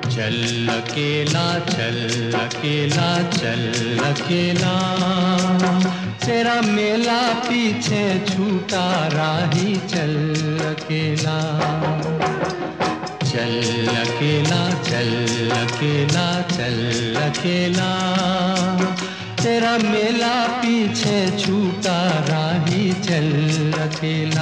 चल अकेला चल अकेला चल अकेला, तेरा मेला पीछे छूटा राही चल अकेला। चल अकेला चल अकेला चल अकेला, तेरा मेला पीछे छूटा राही चल अकेला।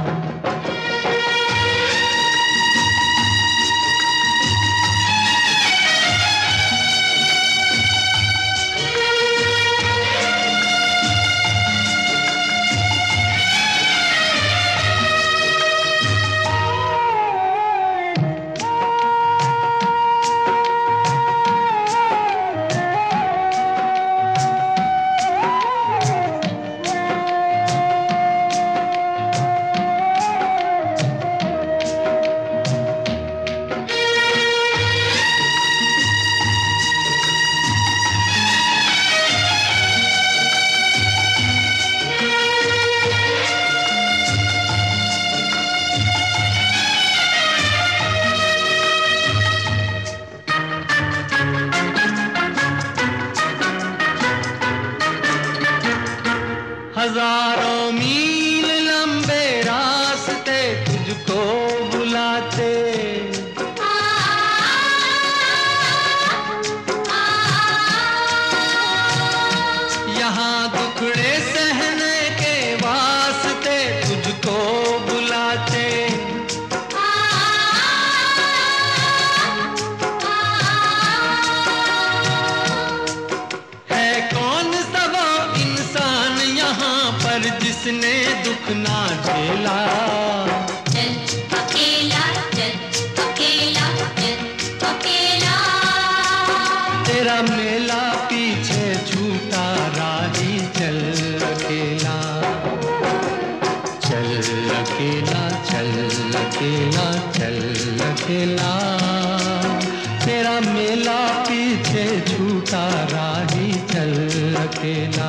हजारों मील लंबे रास्ते तुझको बुलाते, यहाँ दुखड़े सहने के वास्ते तुझको बुलाते। है कौन सा वो इंसान यहाँ पर जिसने दुख ना झेला। चल अकेला चल अकेला चल अकेला, तेरा मेला पीछे छूटा राही चल अकेला। चल अकेला चल अकेला चल अकेला, तेरा मेला पीछे छूटा राही चल अकेला।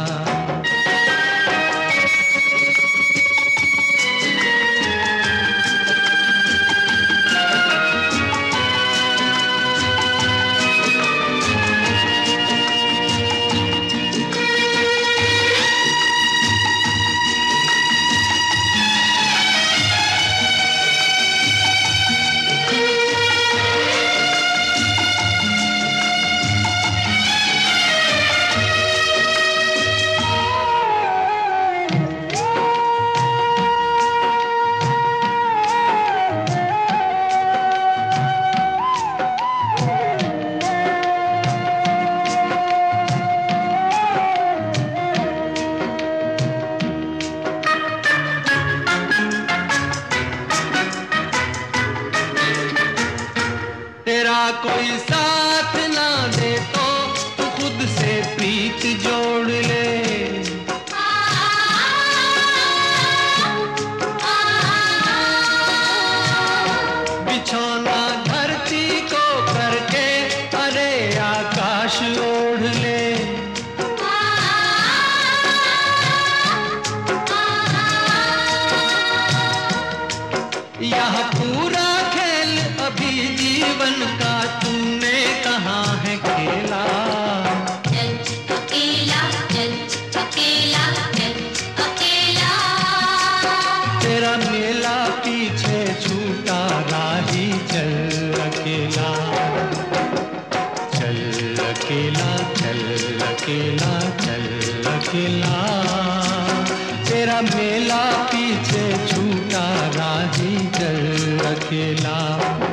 तेरा कोई साथ ना दे तो तू खुद से प्रीत जोड़ ले। बिछौना धरती को करके अरे आकाश ओढ़ ले। यह पूरा खेल अभी जीवन का तूने कहाँ है खेला। चल अकेला चल अकेला चल अकेला, तेरा मेला पीछे छूटा राही चल अकेला। चल अकेला चल अकेला चल अकेला, तेरा मेला पीछे छूटा राही चल अकेला।